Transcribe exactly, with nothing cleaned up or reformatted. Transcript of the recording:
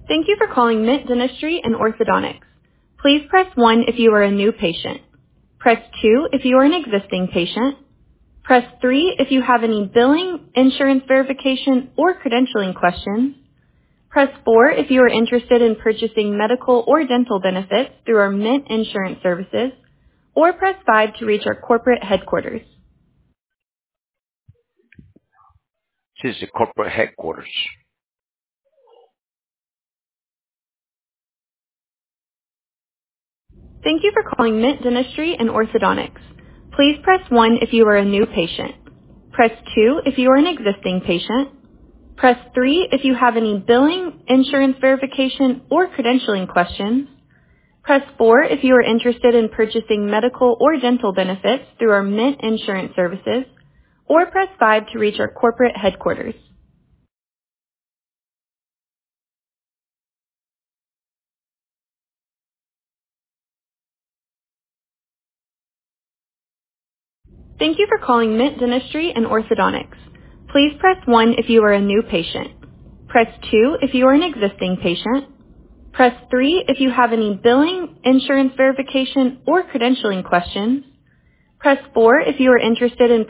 Thank you for calling Mint Dentistry and Orthodontics. Please press one if you are a new patient. Press two if you are an existing patient. Press three if you have any billing, insurance verification, or credentialing questions. Press four if you are interested in purchasing medical or dental benefits through our Mint Insurance services, or press five to reach our corporate headquarters. 这是 corporate headquarters. Thank you for calling Mint Dentistry and Orthodontics. Please press one if you are a new patient. Press two if you are an existing patient. Press three if you have any billing, insurance verification, or credentialing questions. Press four if you are interested in purchasing medical or dental benefits through our Mint Insurance services, or press five to reach our corporate headquarters. Thank you for calling Mint Dentistry and Orthodontics. Please press one if you are a new patient. Press two if you are an existing patient. Press three if you have any billing, insurance verification, or credentialing questions. Press four if you are interested in